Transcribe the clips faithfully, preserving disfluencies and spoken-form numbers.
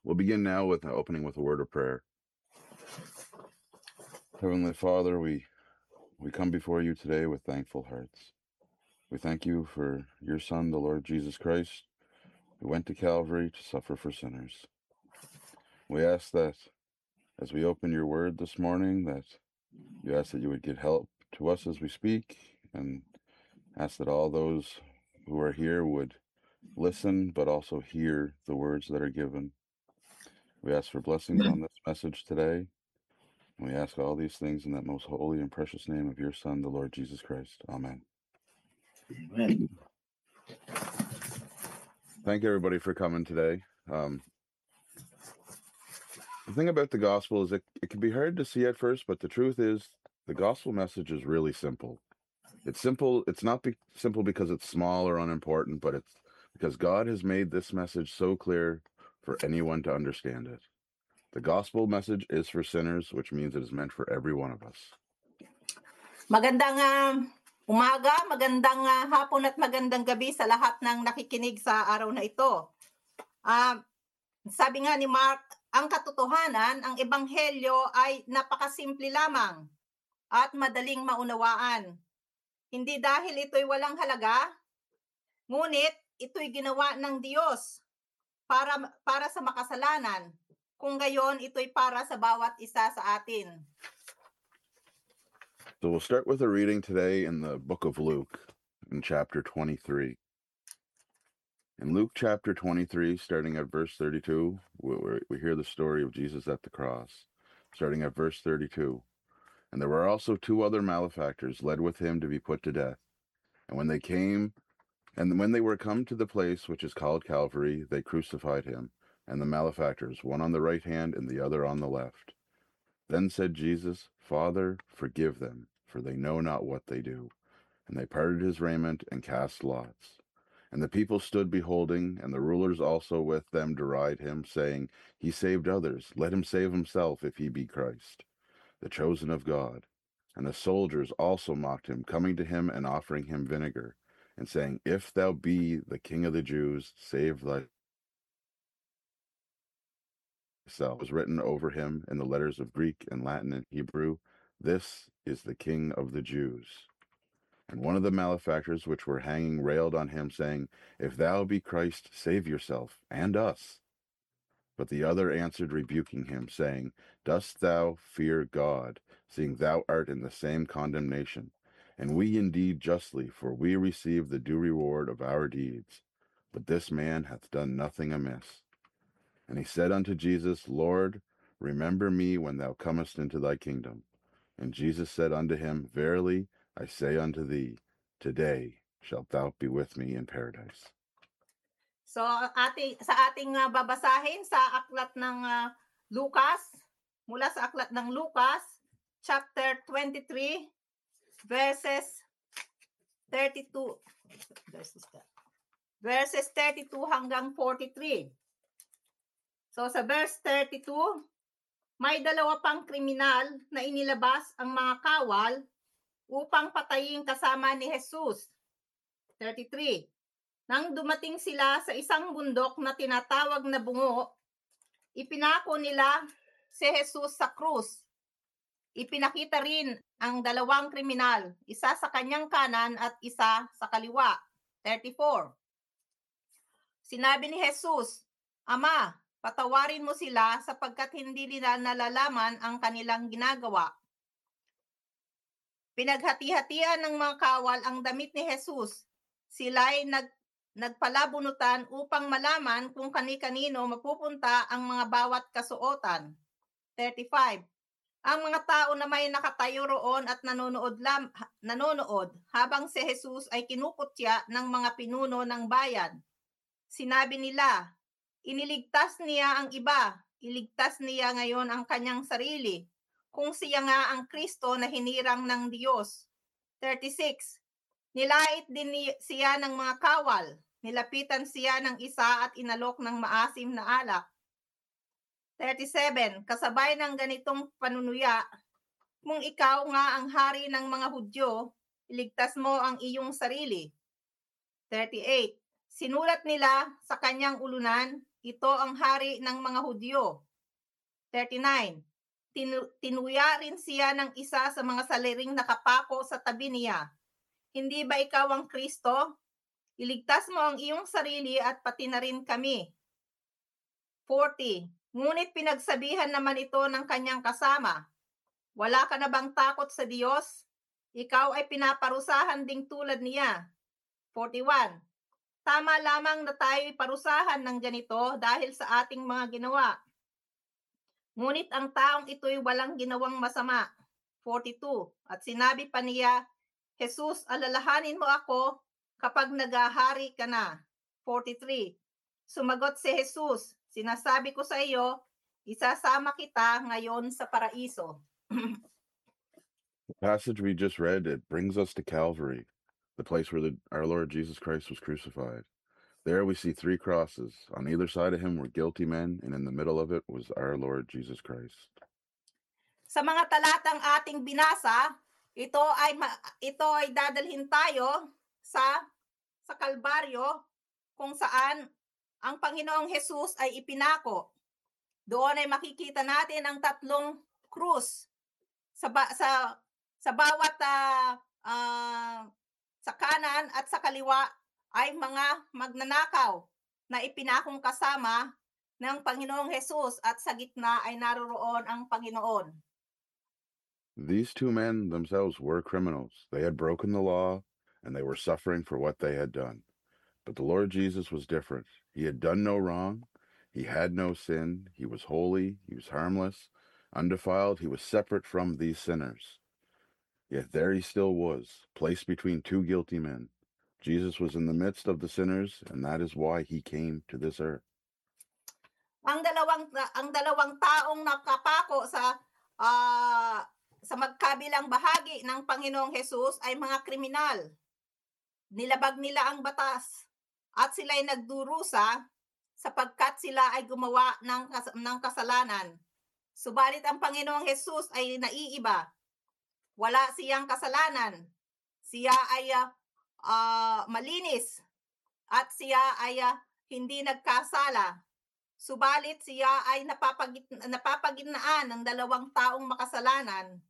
We'll begin now with uh, opening with a word of prayer. Heavenly Father, we, we come before you today with thankful hearts. We thank you for your Son, the Lord Jesus Christ, who went to Calvary to suffer for sinners. We ask that as we open your word this morning, that you ask that you would give help to us as we speak, and ask that all those who are here would listen, but also hear the words that are given. We ask for blessings on this message today. And we ask all these things in that most holy and precious name of your Son, the Lord Jesus Christ. Amen. Amen. Thank everybody for coming today. Um, the thing about the gospel is it, it can be hard to see at first, but the truth is the gospel message is really simple. It's simple. It's not be- simple because it's small or unimportant, but it's because God has made this message so clear for anyone to understand it. The gospel message is for sinners, which means it is meant for every one of us. Magandang uh, umaga, magandang uh, hapon at magandang gabi sa lahat ng nakikinig sa araw na ito. Uh, sabi nga ni Mark, ang katotohanan, ang ebanghelyo ay napakasimple lamang at madaling maunawaan. Hindi dahil ito'y walang halaga, ngunit ito'y ginawa ng Diyos para, para sa makasalanan. Kung gayon, ito'y para sa bawat isa sa atin. So we'll start with a reading today in the book of Luke, in chapter twenty-three. In Luke chapter twenty-three, starting at verse thirty-two, we, we hear the story of Jesus at the cross, starting at verse thirty-two. And there were also two other malefactors led with him to be put to death. And when they came, and when they were come to the place which is called Calvary, they crucified him, and the malefactors, one on the right hand and the other on the left. Then said Jesus, Father, forgive them, for they know not what they do. And they parted his raiment and cast lots. And the people stood beholding, and the rulers also with them deride him, saying, He saved others, let him save himself, if he be Christ, the chosen of God. And the soldiers also mocked him, coming to him and offering him vinegar, and saying, If thou be the King of the Jews, save thyself. It was written over him in the letters of Greek and Latin and Hebrew, This is the King of the Jews. And one of the malefactors which were hanging railed on him, saying, If thou be Christ, save yourself and us. But the other answered, rebuking him, saying, Dost thou fear God, seeing thou art in the same condemnation? And we indeed justly, for we receive the due reward of our deeds. But this man hath done nothing amiss. And he said unto Jesus, Lord, remember me when thou comest into thy kingdom. And Jesus said unto him, Verily I say unto thee, today shalt thou be with me in paradise. So ating sa ating uh, babasahin sa aklat ng uh, Lucas, mula sa aklat ng Lucas, chapter twenty-three, verses thirty-two. Verses, verses thirty-two hanggang forty-three. So sa verse thirty-two, may dalawa pang kriminal na inilabas ang mga kawal upang patayin kasama ni Jesus. thirty-three. Nang dumating sila sa isang bundok na tinatawag na Bungo, ipinako nila si Jesus sa krus. Ipinakita rin ang dalawang kriminal, isa sa kanyang kanan at isa sa kaliwa. thirty-four. Sinabi ni Jesus, Ama, patawarin mo sila sapagkat hindi nila nalalaman ang kanilang ginagawa. Pinaghati-hatian ng mga kawal ang damit ni Jesus. Sila'y nag nagpalabunutan upang malaman kung kani-kanino mapupunta ang mga bawat kasuotan. thirty-five. Ang mga tao na may nakatayo roon at nanonood, lam, nanonood habang si Jesus ay kinukutya ng mga pinuno ng bayan. Sinabi nila, iniligtas niya ang iba, iligtas niya ngayon ang kanyang sarili, kung siya nga ang Kristo na hinirang ng Diyos. thirty-six. Nilait din siya ng mga kawal. Nilapitan siya ng isa at inalok ng maasim na alak. thirty-seven. Kasabay ng ganitong panunuya, kung ikaw nga ang hari ng mga Hudyo, iligtas mo ang iyong sarili. thirty-eight. Sinulat nila sa kanyang ulunan, ito ang hari ng mga Hudyo. thirty-nine. Tinu- tinuya rin siya ng isa sa mga saliring nakapako sa tabi niya. Hindi ba ikaw ang Kristo? Iligtas mo ang iyong sarili at pati na rin kami. forty. Ngunit pinagsabihan naman ito ng kanyang kasama. Wala ka na bang takot sa Diyos? Ikaw ay pinaparusahan ding tulad niya. forty-one. Tama lamang na tayo'y parusahan ng ganito dahil sa ating mga ginawa. Ngunit ang taong ito'y walang ginawang masama. forty-two. At sinabi pa niya, Jesus, alalahanin mo ako kapag naghahari ka na. forty-three. Sumagot si Jesus, sinasabi ko sa iyo, isasama kita ngayon sa paraiso. The passage we just read, it brings us to Calvary, the place where the, our Lord Jesus Christ was crucified. There we see three crosses. On either side of him were guilty men, and in the middle of it was our Lord Jesus Christ. Sa mga talatang ating binasa, ito ay ma- ito ay dadalhin tayo sa sa Kalbaryo kung saan ang Panginoong Jesus ay ipinako. Doon ay makikita natin ang tatlong krus sa ba, sa sa bawat uh, uh, sa kanan at sa kaliwa ay mga magnanakaw na ipinakong kasama ng Panginoong Jesus at sa gitna ay naroroon ang Panginoon. These two men themselves were criminals. They had broken the law, and they were suffering for what they had done. But the Lord Jesus was different. He had done no wrong. He had no sin. He was holy. He was harmless, undefiled. He was separate from these sinners. Yet there he still was, placed between two guilty men. Jesus was in the midst of the sinners, and that is why he came to this earth. Ang dalawang ang dalawang taong nakapako sa uh, sa magkabilang bahagi ng Panginoong Jesus ay mga kriminal. Nilabag nila ang batas at sila ay nagdurusa sapagkat sila ay gumawa ng, kas- ng kasalanan. Subalit ang Panginoong Jesus ay naiiba. Wala siyang kasalanan. Siya ay uh, uh, malinis at siya ay uh, hindi nagkasala. Subalit siya ay napapagit, napapagitnaan ng dalawang taong makasalanan.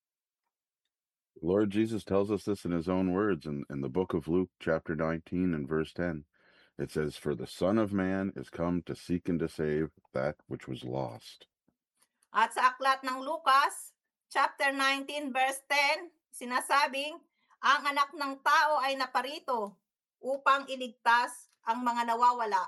Lord Jesus tells us this in his own words in, in the book of Luke, chapter nineteen and verse ten. It says, "For the Son of Man is come to seek and to save that which was lost." At sa aklat ng Lucas, chapter nineteen, verse ten, sinasabing, ang anak ng tao ay naparito upang iligtas ang mga nawawala.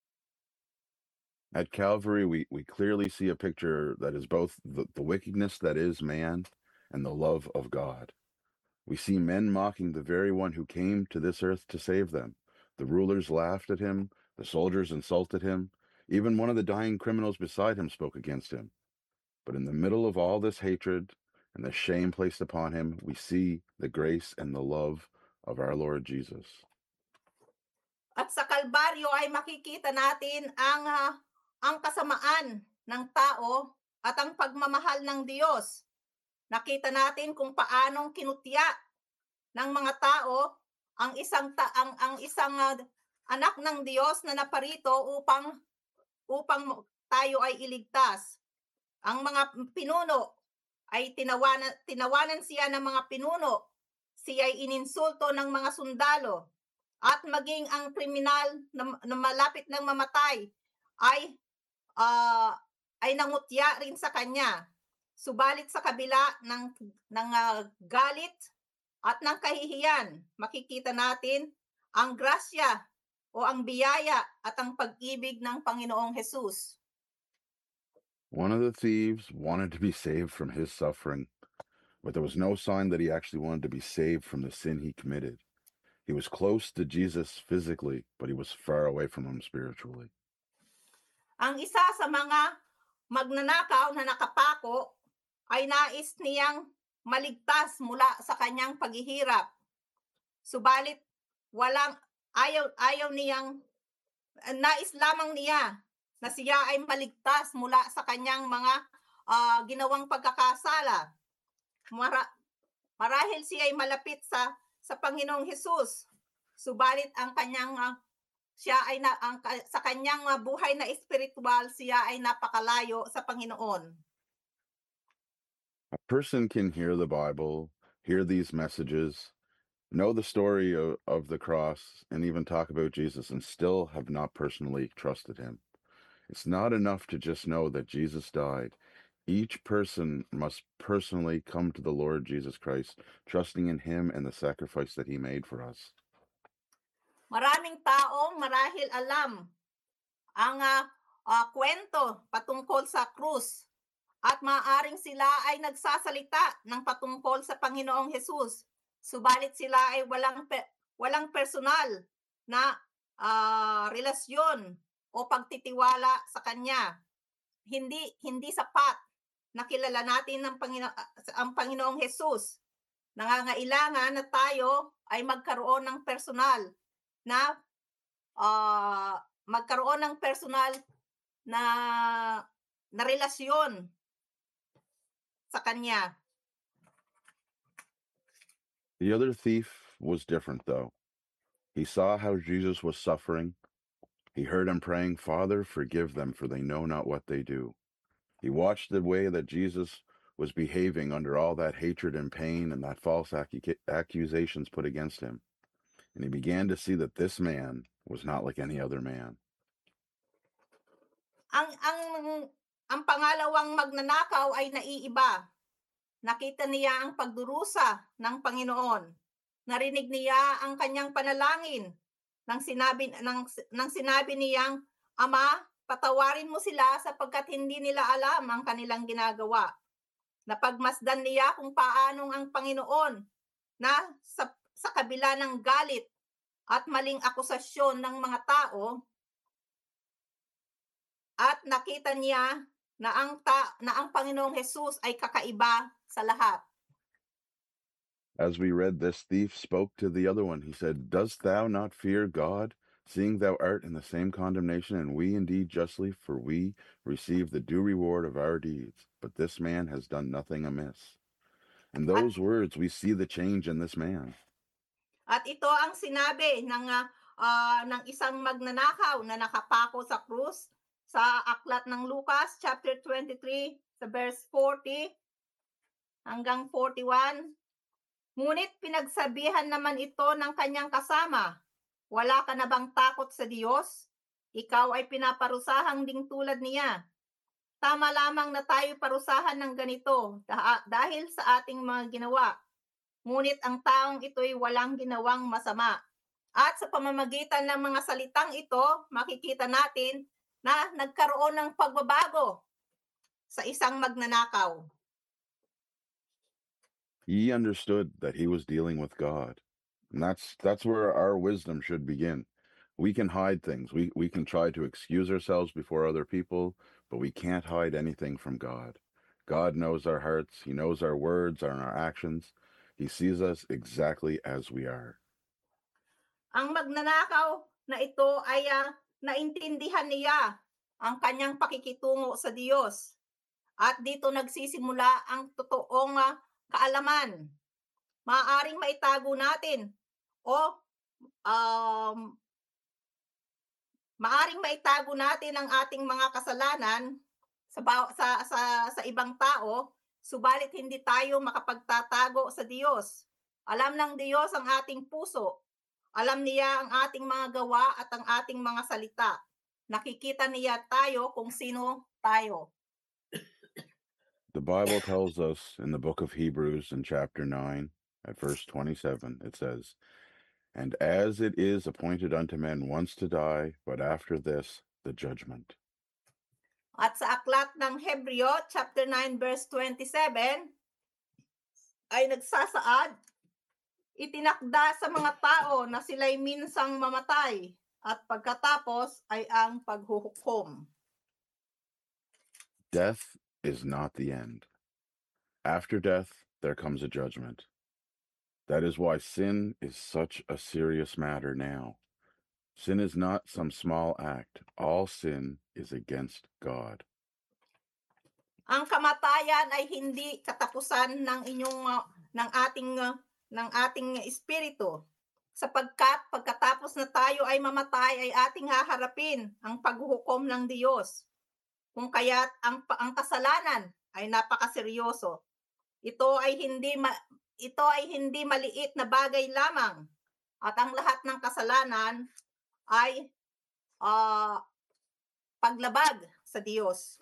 At Calvary, we, we clearly see a picture that is both the, the wickedness that is man and the love of God. We see men mocking the very one who came to this earth to save them. The rulers laughed at him. The soldiers insulted him. Even one of the dying criminals beside him spoke against him. But in the middle of all this hatred and the shame placed upon him, we see the grace and the love of our Lord Jesus. At sa Kalbaryo ay makikita natin ang uh, ang kasamaan ng tao at ang pagmamahal ng Diyos. Nakita natin kung paanong kinutya ng mga tao ang isang ta- ang ang isang uh, anak ng Diyos na naparito upang upang tayo ay iligtas. Ang mga pinuno ay tinawanan tinawanan siya ng mga pinuno. Siya ay ininsulto ng mga sundalo at maging ang kriminal na, na malapit ng mamatay ay uh, ay nangutya rin sa kanya. Subalit sa kabila ng, ng uh, galit at ng kahihiyan, makikita natin ang grasya o ang biyaya at ang pag-ibig ng Panginoong Jesus. One of the thieves wanted to be saved from his suffering, but there was no sign that he actually wanted to be saved from the sin he committed. He was close to Jesus physically, but he was far away from him spiritually. Ang isa sa mga magnanakaw na nakapako ay nais niyang maligtas mula sa kanyang paghihirap. Subalit walang ayaw ayaw niyang nais lamang niya na siya ay maligtas mula sa kanyang mga uh, ginawang pagkakasala. Mara, marahil siya ay malapit sa sa Panginoong Jesus. Subalit ang kanyang uh, siya ay na, ang, sa kanyang uh, buhay na espiritual, siya ay napakalayo sa Panginoon. A person can hear the Bible, hear these messages, know the story of, of the cross, and even talk about Jesus and still have not personally trusted him. It's not enough to just know that Jesus died. Each person must personally come to the Lord Jesus Christ, trusting in him and the sacrifice that he made for us. Maraming taong marahil alam ang uh, uh, kwento patungkol sa krus at maaaring sila ay nagsasalita ng patungkol sa Panginoong Hesus. Subalit sila ay walang pe- walang personal na uh, relasyon o pagtitiwala sa kanya. Hindi hindi sapat na kilala natin ng Pangino- ang Panginoong Hesus. Nangangailangan na tayo ay magkaroon ng personal na uh, magkaroon ng personal na na relasyon sa kanya. The other thief was different, though. He saw how Jesus was suffering. He heard him praying, "Father, forgive them, for they know not what they do." He watched the way that Jesus was behaving under all that hatred and pain and that false accu- accusations put against him. And he began to see that this man was not like any other man. Ang ang ang pangalawang magnanakaw ay naiiba. Nakita niya ang pagdurusa ng Panginoon. Narinig niya ang kanyang panalangin. Nang sinabi nang, nang sinabi niyang, "Ama, patawarin mo sila sapagkat hindi nila alam ang kanilang ginagawa." Napagmasdan niya kung paanong ang Panginoon na sa, sa kabila ng galit at maling akusasyon ng mga tao, at nakita niya na ang ta, na ang Panginoong Hesus ay kakaiba sa lahat. As we read, this thief spoke to the other one. He said, "Dost thou not fear God, seeing thou art in the same condemnation, and we indeed justly, for we receive the due reward of our deeds. But this man has done nothing amiss." In those words, we see the change in this man. At ito ang sinabi ng uh, ng isang magnanakaw na nakapako sa krus sa aklat ng Lucas chapter twenty-three sa verse forty hanggang forty-one. Ngunit pinagsabihan naman ito ng kanyang kasama, "Wala ka na bang takot sa Diyos? Ikaw ay pinaparusahang ding tulad niya. Tama lamang na tayo parusahan ng ganito dah- dahil sa ating mga ginawa. Ngunit ang taong ito'y walang ginawang masama." At sa pamamagitan ng mga salitang ito, makikita natin na nagkaroon ng pagbabago sa isang magnanakaw. He understood that he was dealing with God. And that's that's where our wisdom should begin. We can hide things. We we can try to excuse ourselves before other people, but we can't hide anything from God. God knows our hearts. He knows our words and our actions. He sees us exactly as we are. Ang magnanakaw na ito ay uh, naintindihan niya ang kanyang pakikitungo sa Diyos. At dito nagsisimula ang totoong uh, kaalaman. Maaaring maitago natin o um, maaring maitago natin ang ating mga kasalanan sa, sa, sa, sa ibang tao, subalit hindi tayo makapagtatago sa Diyos. Alam ng Diyos ang ating puso. Alam niya ang ating mga gawa at ang ating mga salita. Nakikita niya tayo kung sino tayo. The Bible tells us in the book of Hebrews in chapter nine at verse twenty-seven, it says, "And as it is appointed unto men once to die, but after this, the judgment." At sa aklat ng Hebreo, chapter nine, verse twenty-seven, ay nagsasaad, "Itinakda sa mga tao na sila'y minsang mamatay, at pagkatapos ay ang paghuhukom." Death is not the end. After death, there comes a judgment. That is why sin is such a serious matter now. Sin is not some small act. All sin is against God. Ang kamatayan ay hindi katapusan ng inyong uh, ng ating uh, ng ating espiritu. sapagkat pagkatapos na tayo ay mamatay ay ating haharapin ang paghuhukom ng Diyos. Kung kaya't ang, ang kasalanan ay napakaseryoso. Ito ay hindi ma- ito ay hindi maliit na bagay lamang, at ang lahat ng kasalanan ay uh, paglabag sa Diyos.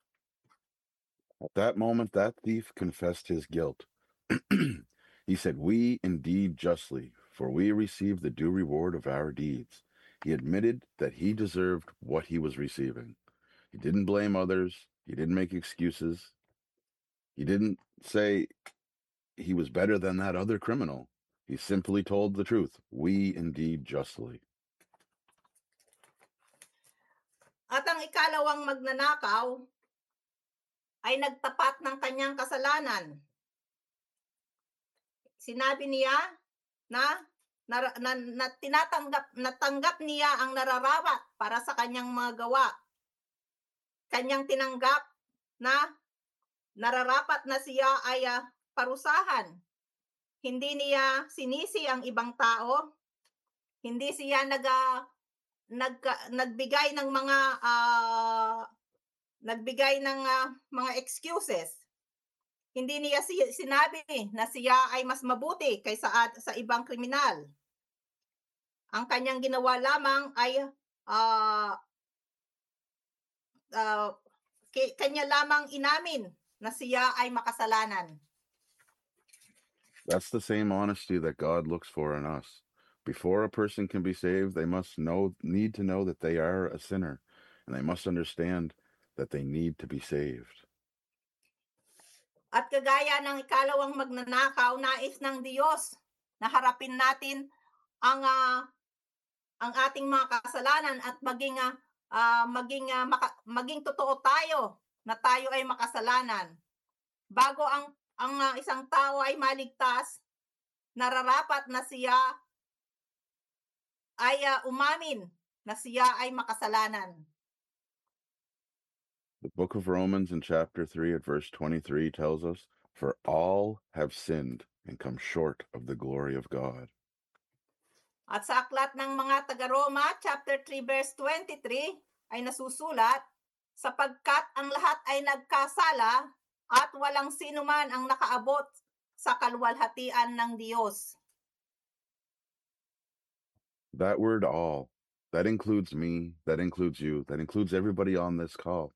At that moment, that thief confessed his guilt. He said, "We indeed justly, for we received the due reward of our deeds." He admitted that he deserved what he was receiving. He didn't blame others. He didn't make excuses. He didn't say he was better than that other criminal. He simply told the truth. We indeed justly. At ang ikalawang magnanakaw ay nagtapat ng kanyang kasalanan. Sinabi niya na, na, na, na tinatanggap, natanggap niya ang nararapat para sa kanyang mga gawa. Kanyang tinanggap na nararapat na siya ay uh, parusahan. Hindi niya sinisi ang ibang tao. Hindi siya nag, uh, nag, uh, nagbigay ng mga uh, nagbigay ng uh, mga excuses. Hindi niya sinabi na siya ay mas mabuti kaysa sa ibang kriminal. Ang kanyang ginawa lamang ay uh, uh, kanya lamang inamin na siya ay makasalanan. That's the same honesty that God looks for in us. Before a person can be saved, they must know, need to know that they are a sinner, and they must understand that they need to be saved. At kagaya ng ikalawang magnanakaw, nais ng Diyos na harapin natin ang uh, ang ating mga kasalanan at maging uh, uh, maging uh, maka, maging totoo tayo na tayo ay makasalanan. Bago ang ang uh, isang tao ay maligtas, nararapat na siya ay uh, umamin na siya ay makasalanan. The book of Romans in chapter three at verse twenty-three tells us, "For all have sinned and come short of the glory of God." At sa aklat ng mga taga-Roma, chapter three, verse twenty-three, ay nasusulat, sapagkat ang lahat ay nagkasala at walang sino man ang nakaabot sa kaluwalhatian ng Diyos. That word all, that includes me, that includes you, that includes everybody on this call.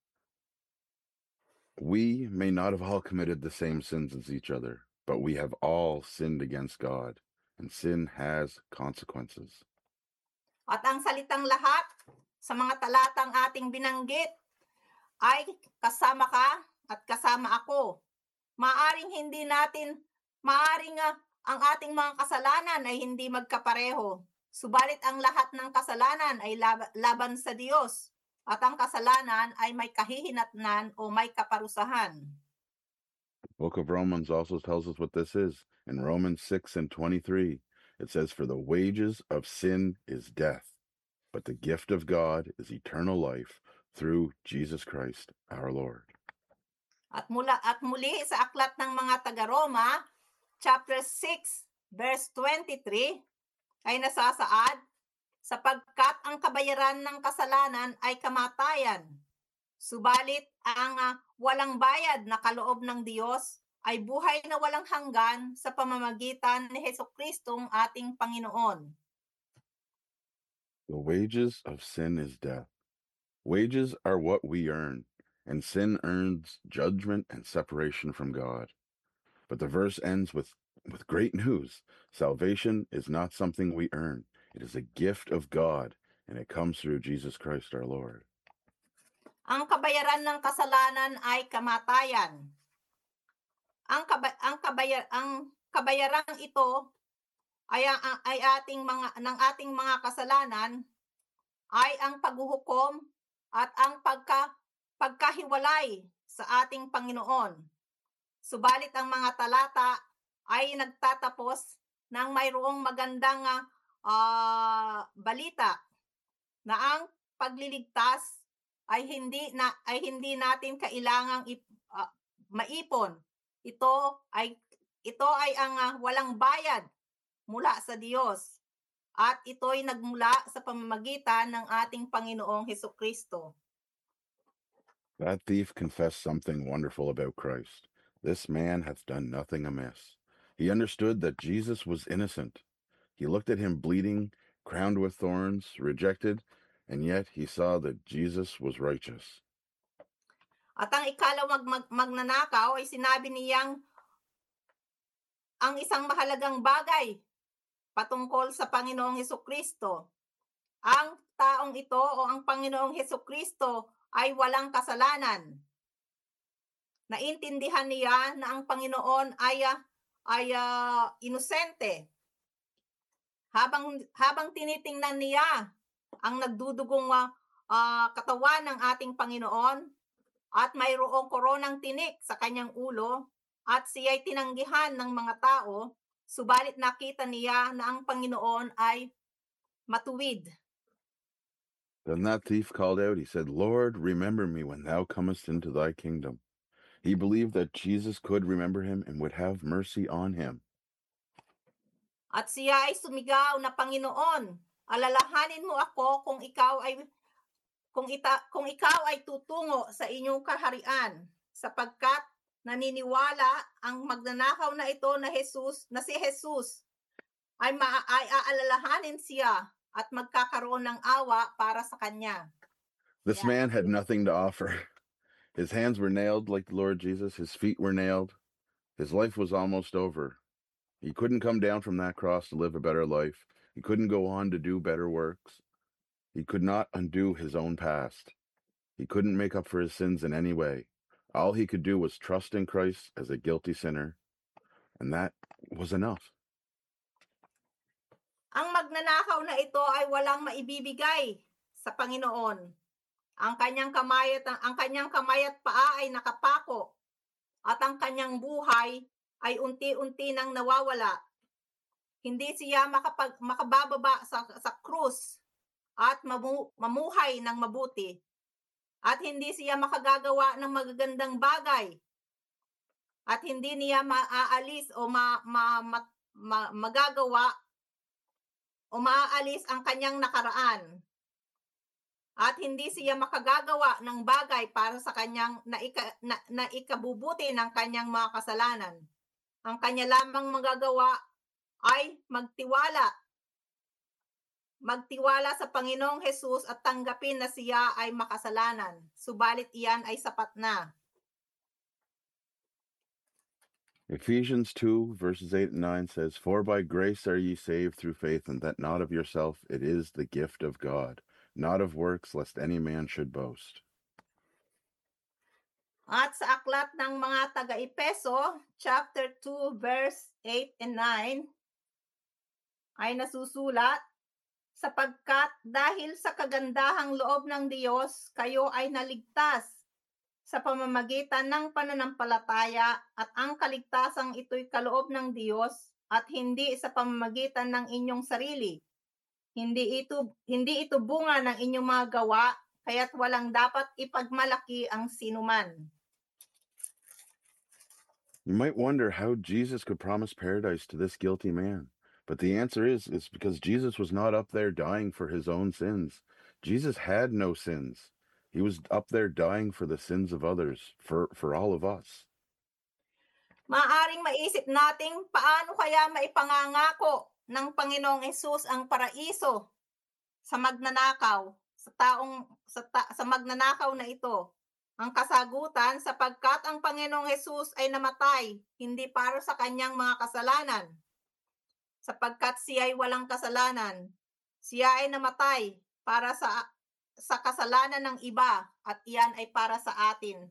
We may not have all committed the same sins as each other, but we have all sinned against God, and sin has consequences. At ang salitang lahat sa mga talatang ating binanggit ay kasama ka at kasama ako. Maaring hindi natin, maaring uh, ang ating mga kasalanan ay hindi magkapareho. Subalit ang lahat ng kasalanan ay lab- laban sa Diyos. At ang kasalanan ay may kahihinatnan o may kaparusahan. The book of Romans also tells us what this is. In Romans six and twenty-three, it says, "For the wages of sin is death, but the gift of God is eternal life through Jesus Christ our Lord." At mula at muli sa aklat ng mga taga-Roma, chapter six, verse twenty-three, ay nasasaad, sapagkat ang kabayaran ng kasalanan ay kamatayan. Subalit ang uh, walang bayad na kaloob ng Diyos ay buhay na walang hanggan sa pamamagitan ni Jesucristong ating Panginoon. The wages of sin is death. Wages are what we earn, and sin earns judgment and separation from God. But the verse ends with, with great news. Salvation is not something we earn. It is a gift of God, and it comes through Jesus Christ our Lord. Ang kabayaran ng kasalanan ay kamatayan. Ang kaba- ang kabayar ang kabayarang ito ay ay ating mga ng ating mga kasalanan ay ang paghuhukom at ang pagka pagkahiwalay sa ating Panginoon. Subalit ang mga talata ay nagtatapos ng mayroong magandang uh, balita na ang pagliligtas ay hindi na ay hindi natin kailangang uh, maipon. Ito ay ito ay ang uh, walang bayad mula sa Diyos. At ito'y nagmula sa pamamagitan ng ating Panginoong Hesukristo. That thief confessed something wonderful about Christ. This man hath done nothing amiss. He understood that Jesus was innocent. He looked at him bleeding, crowned with thorns, rejected, and yet he saw that Jesus was righteous. At ang ikalawang mag- magnanakaw ay sinabi niyang ang isang mahalagang bagay patungkol sa Panginoong Hesukristo. Ang taong ito o ang Panginoong Hesukristo ay walang kasalanan. Naintindihan niya na ang Panginoon ay ay uh, inosente. Habang habang tinitingnan niya ang nagdudugong uh, katawan ng ating Panginoon at mayroong koronang tinik sa kanyang ulo at siya'y tinanggihan ng mga tao, subalit nakita niya na ang Panginoon ay matuwid. Then that thief called out, he said, Lord, remember me when thou comest into thy kingdom. He believed that Jesus could remember him and would have mercy on him. At siya ay sumigaw na, Panginoon, alalahanin mo ako kung ikaw ay kung ita kung ikaw ay tutungo sa inyong kaharian, sapagkat naniniwala ang magnanakaw na ito na Jesus, na si Jesus ay, ma- ay aalalahanin siya at magkakaroon ng awa para sa kanya. This Yeah. man had nothing to offer. His hands were nailed like the Lord Jesus. His feet were nailed. His life was almost over. He couldn't come down from that cross to live a better life. He couldn't go on to do better works. He could not undo his own past. He couldn't make up for his sins in any way. All he could do was trust in Christ as a guilty sinner, and that was enough. Ang magnanakaw na ito ay walang maibibigay sa Panginoon. Ang kanyang kamay at ang kanyang kamay at paa ay nakapako at ang kanyang buhay ay unti-unti nang nawawala. Hindi siya makapag, makabababa sa, sa krus at mamu, mamuhay ng mabuti. At hindi siya makagagawa ng magagandang bagay. At hindi niya maaalis o ma, ma, ma, ma, magagawa o maaalis ang kanyang nakaraan. At hindi siya makagagawa ng bagay para sa kanyang naika, na, na ikabubuti ng kanyang mga kasalanan. Ang kanya lamang magagawa ay magtiwala. Magtiwala sa Panginoong Jesus at tanggapin na siya ay makasalanan. Subalit iyan ay sapat na. Ephesians two, verses eight and nine says, For by grace are ye saved through faith, and that not of yourself, it is the gift of God, not of works, lest any man should boast. At sa aklat ng mga taga-Epeso, chapter two, verse eight and nine, ay nasusulat, sapagkat dahil sa kagandahang loob ng Diyos, kayo ay naligtas sa pamamagitan ng pananampalataya at ang kaligtasang ito'y kaloob ng Diyos at hindi sa pamamagitan ng inyong sarili. Hindi ito, hindi ito bunga ng inyong mga gawa, kaya't walang dapat ipagmalaki ang sinuman. You might wonder how Jesus could promise paradise to this guilty man. But the answer is, it's because Jesus was not up there dying for his own sins. Jesus had no sins. He was up there dying for the sins of others, for, for all of us. Maaring maisip nating paano kaya maipangangako ng Panginoong Hesus ang paraiso sa magnanakaw, sa taong sa, ta, sa magnanakaw na ito. Ang kasagutan, sapagkat ang Panginoong Hesus ay namatay hindi para sa kanyang mga kasalanan. Sapagkat siya ay walang kasalanan. Siya ay namatay para sa sa kasalanan ng iba at iyan ay para sa atin.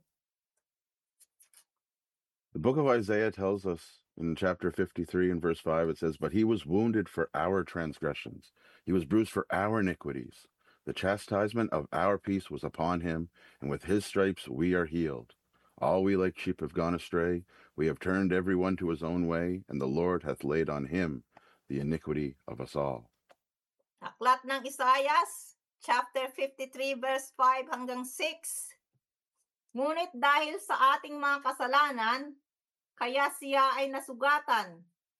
The book of Isaiah tells us in chapter fifty-three and verse five, it says, But he was wounded for our transgressions. He was bruised for our iniquities. The chastisement of our peace was upon him, and with his stripes we are healed. All we like sheep have gone astray. We have turned every one to his own way, and the Lord hath laid on him the iniquity of us all. Aklat ng Isaias, chapter fifty-three, verse five hanggang six. Ngunit dahil sa ating mga kasalanan, kaya siya ay nasugatan.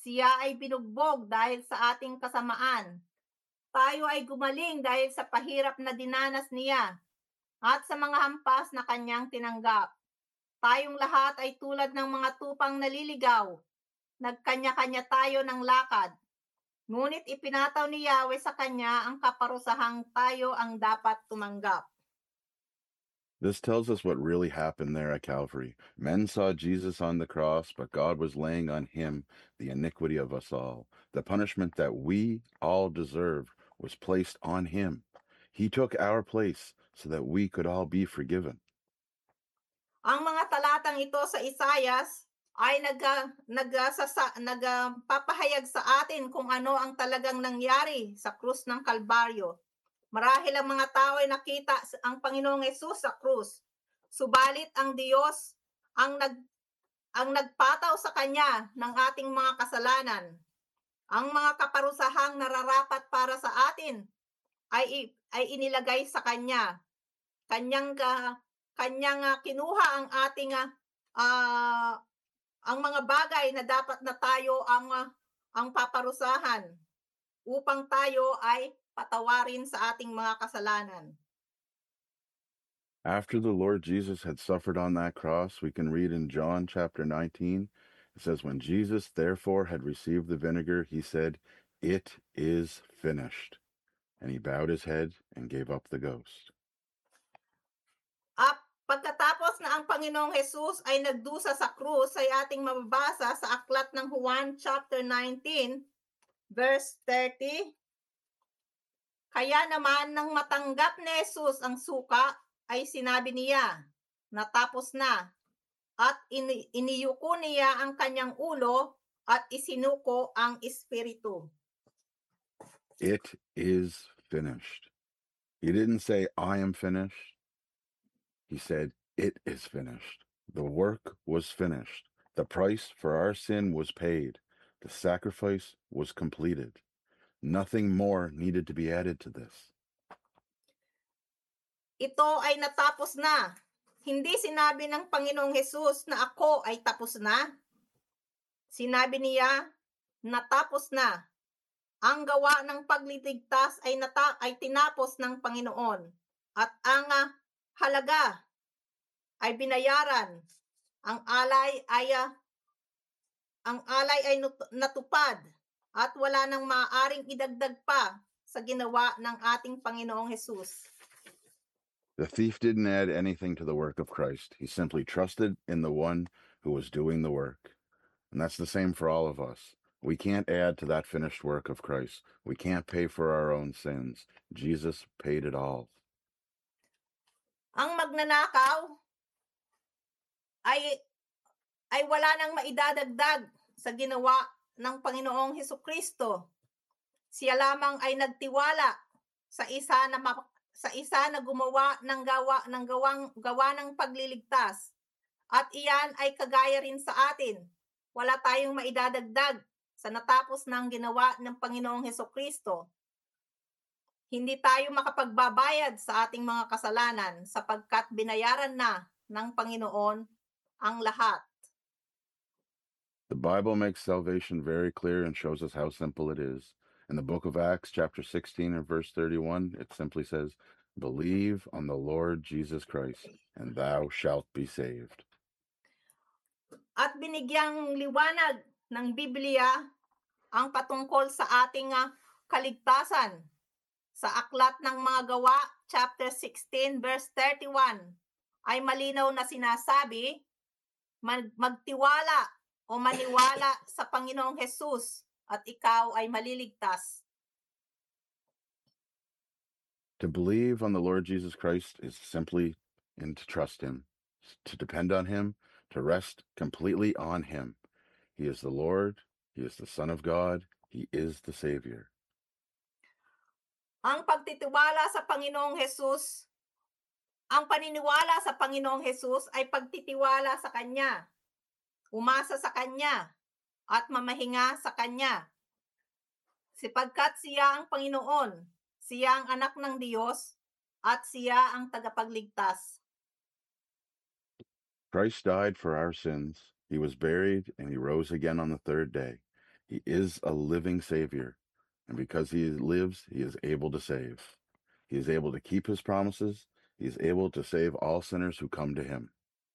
Siya ay binugbog dahil sa ating kasamaan. Tayo ay gumaling dahil sa pahirap na dinanas niya at sa mga hampas na kanyang tinanggap. Tayong lahat ay tulad ng mga tupang naliligaw. Nagkanya-kanya tayo ng lakad. Ngunit ipinataw ni Yahweh sa kanya ang kaparusahang tayo ang dapat tumanggap. This tells us what really happened there at Calvary. Men saw Jesus on the cross, but God was laying on him the iniquity of us all. The punishment that we all deserve was placed on him. He took our place so that we could all be forgiven. Ang mga talatang ito sa Isayas ay nag, nagsasa, nagpapahayag sa atin kung ano ang talagang nangyari sa krus ng Kalbaryo. Marahil ang mga tao ay nakita ang Panginoong Hesus sa krus. Subalit ang Diyos ang nag ang nagpataw sa kanya ng ating mga kasalanan. Ang mga kaparusahang nararapat para sa atin ay ay inilagay sa kanya. Kanyang uh, kanyang uh, kinuha ang ating uh, uh, ang mga bagay na dapat na tayo ang uh, ang paparusahan upang tayo ay patawarin sa ating mga kasalanan. After the Lord Jesus had suffered on that cross, we can read in John chapter nineteen, it says, when Jesus therefore had received the vinegar, he said, "It is finished." And he bowed his head and gave up the ghost. At pagkatapos na ang Panginoong Hesus ay nagdusa sa krus, ay ating mababasa sa aklat ng Juan chapter nineteen, verse thirty. Kaya naman nang matanggap ni Hesus ang suka, ay sinabi niya, natapos na. At ini- iniyuko niya ang kanyang ulo at isinuko ang espiritu. It is finished. He didn't say, "I am finished." He said, "It is finished." The work was finished. The price for our sin was paid. The sacrifice was completed. Nothing more needed to be added to this. Ito ay natapos na. Hindi sinabi ng Panginoong Hesus na ako ay tapos na. Sinabi niya, natapos na. Ang gawa ng pagliligtas ay, nata- ay tinapos ng Panginoon. At ang uh, halaga ay binayaran. Ang alay ay uh, ang alay ay natupad at wala nang maaaring idagdag pa sa ginawa ng ating Panginoong Hesus. The thief didn't add anything to the work of Christ. He simply trusted in the one who was doing the work. And that's the same for all of us. We can't add to that finished work of Christ. We can't pay for our own sins. Jesus paid it all. Ang magnanakaw ay ay wala nang maidadagdag sa ginawa ng Panginoong Hesukristo. Siya lamang ay nagtiwala sa isa na ma- sa isa na gumawa ng gawa ng gawang gawa ng pagliligtas. At iyan ay kagaya rin sa atin. Wala tayong maidadagdag sa natapos ng ginawa ng Panginoong Hesukristo. Hindi tayo makapagbabayad sa ating mga kasalanan sapagkat binayaran na ng Panginoon ang lahat. The Bible makes salvation very clear and shows us how simple it is. In the book of Acts, chapter sixteen and verse thirty-one, it simply says, "Believe on the Lord Jesus Christ, and thou shalt be saved." At binigyang liwanag ng Biblia ang patungkol sa ating uh, kaligtasan. Sa aklat ng mga gawa, chapter sixteen, verse thirty-one, ay malinaw na sinasabi, mag- magtiwala o maniwala sa Panginoong Hesus at ikaw ay maliligtas. To believe on the Lord Jesus Christ is simply and to trust him, to depend on him, to rest completely on him. He is the Lord, he is the Son of God, he is the Savior. Ang pagtitiwala sa Panginoong Hesus, ang paniniwala sa Panginoong Hesus ay pagtitiwala sa Kanya, umasa sa Kanya, at mamahinga sa Kanya. Sapagkat siya ang Panginoon, siya ang anak ng Diyos, at siya ang tagapagligtas. Christ died for our sins. He was buried and he rose again on the third day. He is a living Savior, and because he lives, he is able to save. He is able to keep his promises. He is able to save all sinners who come to him.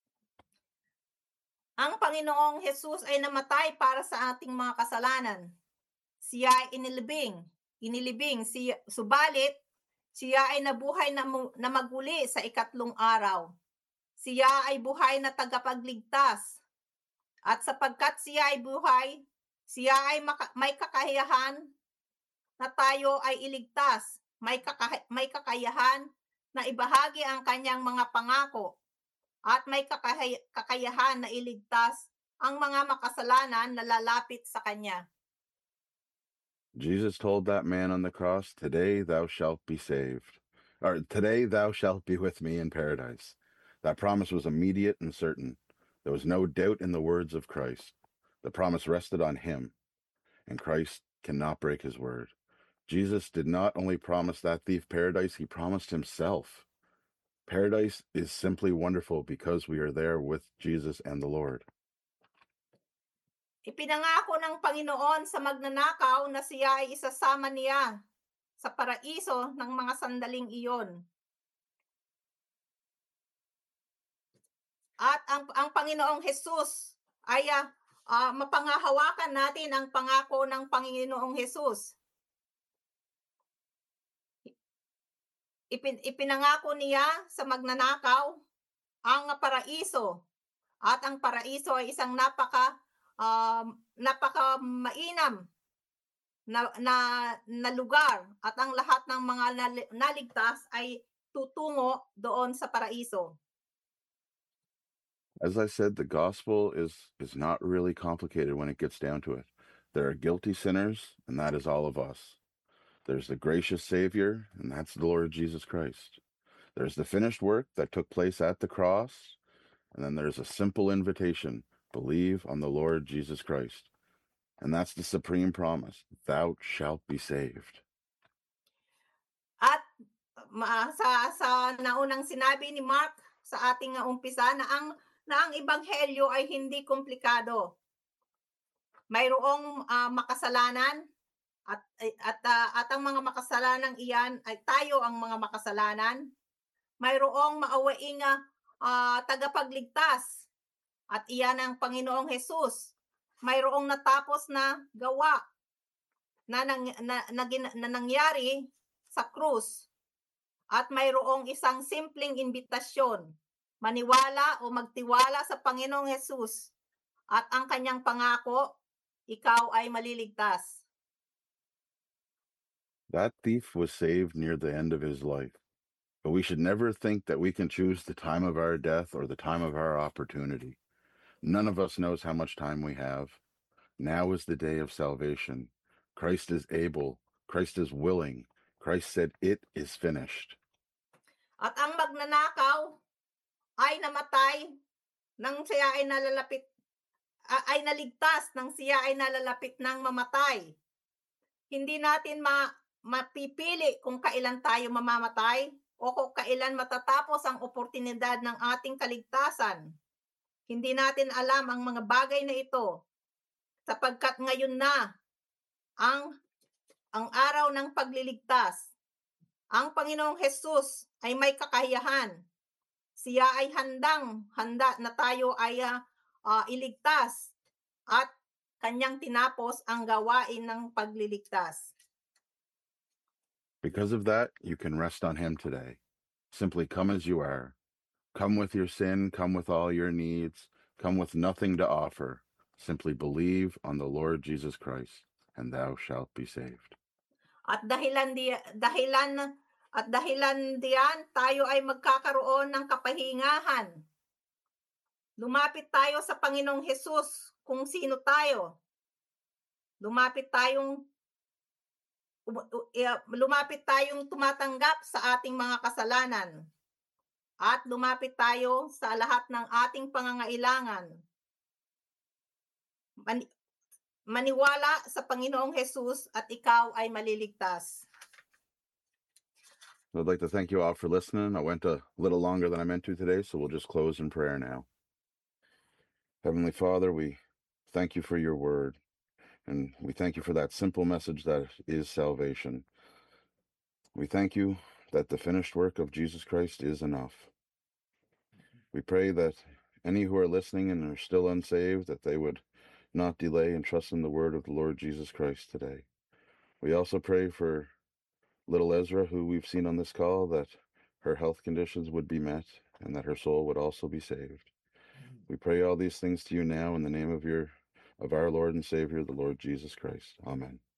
Ang Panginoong Jesus ay namatay para sa ating mga kasalanan. Siya ay inilibing, inilibing, siya, subalit siya ay nabuhay na, na maguli sa ikatlong araw. Siya ay buhay na tagapagligtas. At sapagkat siya ay buhay, siya ay maka, may kakayahan na tayo ay iligtas. May, kaka, may kakayahan na ibahagi ang kanyang mga pangako. At may kakay, kakayahan na iligtas ang mga makasalanan na lalapit sa kanya. Jesus told that man on the cross, "Today thou shalt be saved." Or, "Today thou shalt be with me in paradise." That promise was immediate and certain. There was no doubt in the words of Christ. The promise rested on him, and Christ cannot break his word. Jesus did not only promise that thief paradise, he promised himself. Paradise is simply wonderful because we are there with Jesus and the Lord. Ipinangako ng Panginoon sa magnanakaw na siya ay isasama niya sa paraiso ng mga sandaling iyon. At ang, ang Panginoong Jesus ay uh, uh, mapangahawakan natin ang pangako ng Panginoong Jesus. Ipin, ipinangako niya sa magnanakaw ang paraiso. At ang paraiso ay isang napaka uh, napaka mainam na, na, na lugar. At ang lahat ng mga naligtas ay tutungo doon sa paraiso. As I said, the gospel is, is not really complicated when it gets down to it. There are guilty sinners, and that is all of us. There's the gracious Savior, and that's the Lord Jesus Christ. There's the finished work that took place at the cross, and then there's a simple invitation: believe on the Lord Jesus Christ. And that's the supreme promise: thou shalt be saved. At ma, sa, sa naunang sinabi ni Mark sa ating umpisa na ang, na ang ebanghelyo ay hindi komplikado. Mayroong uh, makasalanan at, at, uh, at ang mga makasalanang iyan ay tayo ang mga makasalanan. Mayroong maawaing uh, tagapagligtas at iyan ang Panginoong Jesus. Mayroong natapos na gawa na, nang, na, na, na, na nangyari sa krus. At mayroong isang simpleng imbitasyon, maniwala o magtiwala sa Panginoong Jesus at ang kanyang pangako, ikaw ay maliligtas. That thief was saved near the end of his life. But we should never think that we can choose the time of our death or the time of our opportunity. None of us knows how much time we have. Now is the day of salvation. Christ is able. Christ is willing. Christ said, "It is finished." At ang magnanakaw ay namatay nang siya ay nalalapit, ay naligtas nang siya ay nalalapit ng mamatay. Hindi natin ma, mapipili kung kailan tayo mamamatay o kung kailan matatapos ang oportunidad ng ating kaligtasan. Hindi natin alam ang mga bagay na ito sapagkat ngayon na ang, ang araw ng pagliligtas. Ang Panginoong Jesus ay may kakayahan. Siya ay handang, handa na tayo ay uh, iligtas at kanyang tinapos ang gawain ng pagliligtas. Because of that, you can rest on him today. Simply come as you are. Come with your sin, come with all your needs, come with nothing to offer. Simply believe on the Lord Jesus Christ, and thou shalt be saved. At dahilan di, dahilan at dahilan diyan, tayo ay magkakaroon ng kapahingahan. Lumapit tayo sa Panginoong Jesus kung sino tayo. Lumapit tayong lumapit tayong tumatanggap sa ating mga kasalanan. At lumapit tayo sa lahat ng ating pangangailangan. Mani, maniwala sa Panginoong Jesus at ikaw ay maliligtas. I'd like to thank you all for listening. I went a little longer than I meant to today, so we'll just close in prayer now. Heavenly Father, we thank you for your word. And we thank you for that simple message that is salvation. We thank you that the finished work of Jesus Christ is enough. We pray that any who are listening and are still unsaved, that they would not delay and trust in the word of the Lord Jesus Christ today. We also pray for little Ezra, who we've seen on this call, that her health conditions would be met and that her soul would also be saved. We pray all these things to you now in the name of your of our Lord and Savior, the Lord Jesus Christ. Amen.